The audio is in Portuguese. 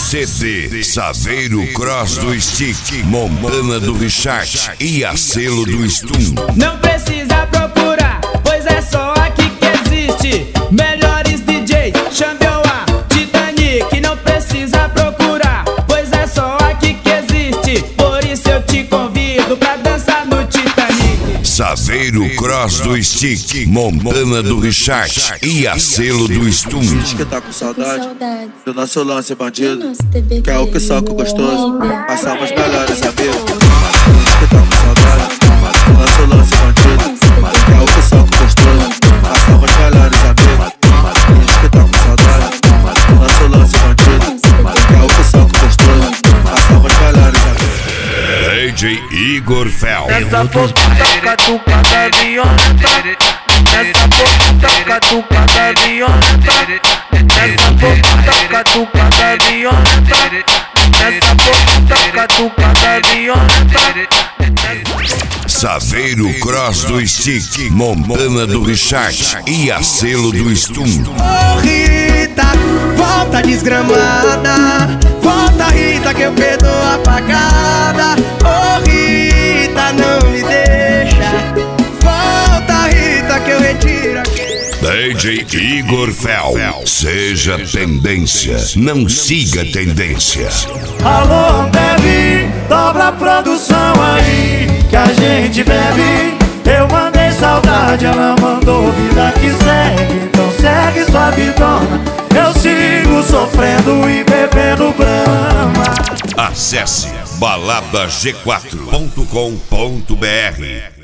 CD Saveiro Cross do Stick, Montana do Richard e a selo do Stum. Não precisa procurar, pois é só aqui que existe. Melhores DJs, Xambioá, Titanic. Não precisa procurar, pois é só aqui que existe. Por isso eu te convido pra dançar no Titanic. Saveiro Cross do Stick, Montana do Richard e a selo do Stum. Diz que tá com saudade do nosso lance bandido, que é o que soca gostoso, passamos melhores amigos. Diz que tá com saudade do nosso lance bandido, que é o que soca gostoso, passamos melhores amigos. Diz que tá com saudade do nosso lance bandido, que é o que soca gostoso, passamos melhores amigos. DJ Igor Fel. Nessa fofoca catucada violenta, nessa fofoca catucada violenta, nessa fofoca catucada violenta, nessa fofoca catucada violenta. Saveiro Cross do Stick, Montana do Richard e a selo do Stum. Ô Rita, volta desgramada, volta Rita que eu perdoo apagada. Ô Rita, não me deixa, volta Rita que eu retiro aqui. DJ Igor Fel. Seja tendência, não siga tendência. Alô, bebe, dobra a produção aí, que a gente bebe. Eu mandei saudade, ela mandou vida que segue. Então segue sua vidona, eu sigo sofrendo e bebendo brama. Acesse baladag4.com.br.